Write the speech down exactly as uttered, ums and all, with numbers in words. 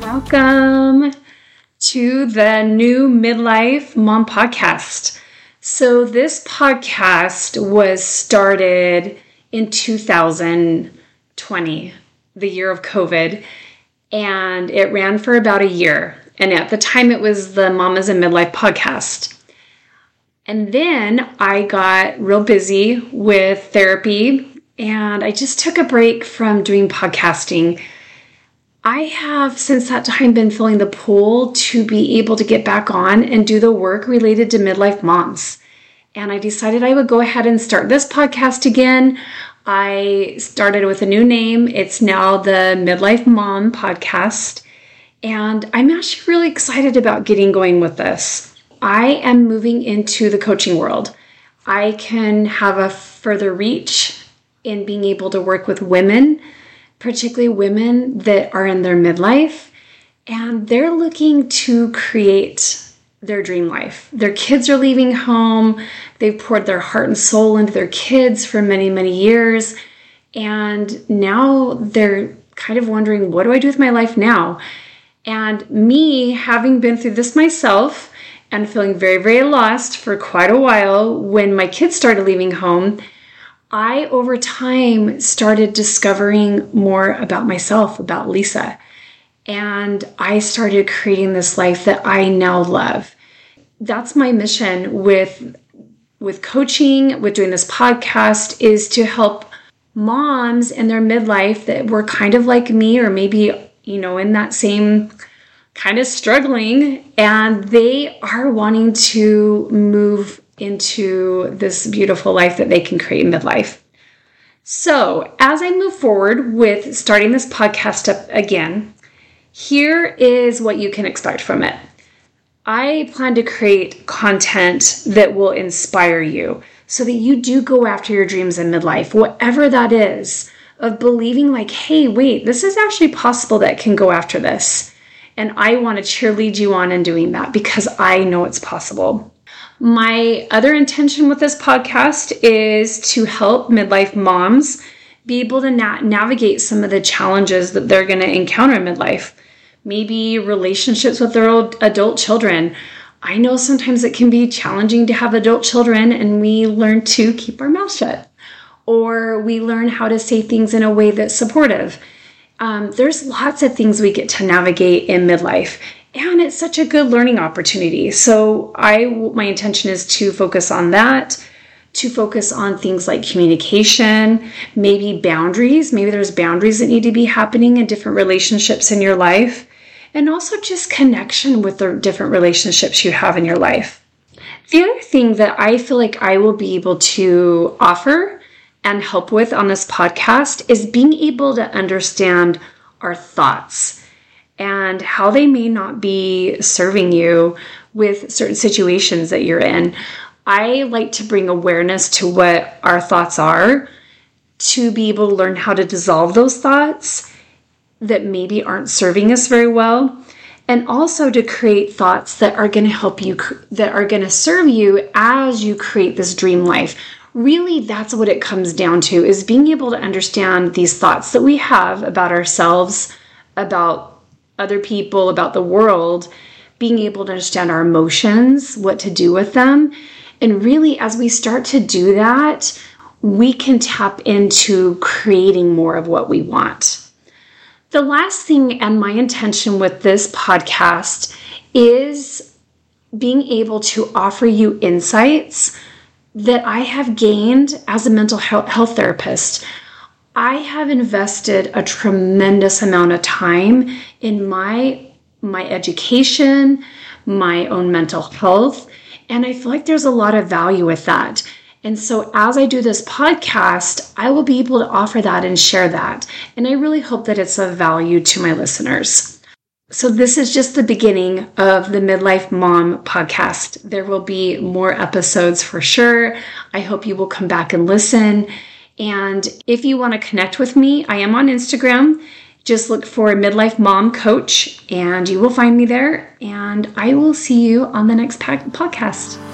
Welcome to the new Midlife Mom Podcast. So this podcast was started in two thousand twenty, the year of COVID, and it ran for about a year. And at the time, it was the Mamas in Midlife podcast. And then I got real busy with therapy, and I just took a break from doing podcasting. I have, since that time, been feeling the pull to be able to get back on and do the work related to midlife moms. And I decided I would go ahead and start this podcast again. I started with a new name. It's now the Midlife Mom Podcast. And I'm actually really excited about getting going with this. I am moving into the coaching world. I can have a further reach in being able to work with women, particularly women that are in their midlife, and they're looking to create their dream life. Their kids are leaving home. They've poured their heart and soul into their kids for many, many years. And now they're kind of wondering, what do I do with my life now? And me, having been through this myself and feeling very, very lost for quite a while when my kids started leaving home, I, over time, started discovering more about myself, about Lisa. And I started creating this life that I now love. That's my mission with, with coaching, with doing this podcast, is to help moms in their midlife that were kind of like me, or maybe, you know, in that same kind of struggling, and they are wanting to move into this beautiful life that they can create in midlife. So as I move forward with starting this podcast up again, here is what you can expect from it. I plan to create content that will inspire you so that you do go after your dreams in midlife, whatever that is, of believing like, hey, wait, this is actually possible that I can go after this. And I want to cheerlead you on in doing that because I know it's possible. My other intention with this podcast is to help midlife moms be able to na- navigate some of the challenges that they're going to encounter in midlife. Maybe relationships with their old adult children. I know sometimes it can be challenging to have adult children, and we learn to keep our mouth shut. Or we learn how to say things in a way that's supportive. Um, there's lots of things we get to navigate in midlife. And it's such a good learning opportunity. So I, my intention is to focus on that, to focus on things like communication, maybe boundaries. Maybe there's boundaries that need to be happening in different relationships in your life, and also just connection with the different relationships you have in your life. The other thing that I feel like I will be able to offer and help with on this podcast is being able to understand our thoughts and how they may not be serving you with certain situations that you're in. I like to bring awareness to what our thoughts are, to be able to learn how to dissolve those thoughts that maybe aren't serving us very well, and also to create thoughts that are going to help you, that are going to serve you as you create this dream life. Really, that's what it comes down to, is being able to understand these thoughts that we have about ourselves, about other people, about the world, being able to understand our emotions, what to do with them. And really, as we start to do that, we can tap into creating more of what we want. The last thing, and my intention with this podcast, is being able to offer you insights that I have gained as a mental health therapist. I have invested a tremendous amount of time in my my education, my own mental health, and I feel like there's a lot of value with that. And so as I do this podcast, I will be able to offer that and share that. And I really hope that it's of value to my listeners. So this is just the beginning of the Midlife Mom podcast. There will be more episodes for sure. I hope you will come back and listen. And if you want to connect with me, I am on Instagram. Just look for Midlife Mom Coach and you will find me there. And I will see you on the next podcast.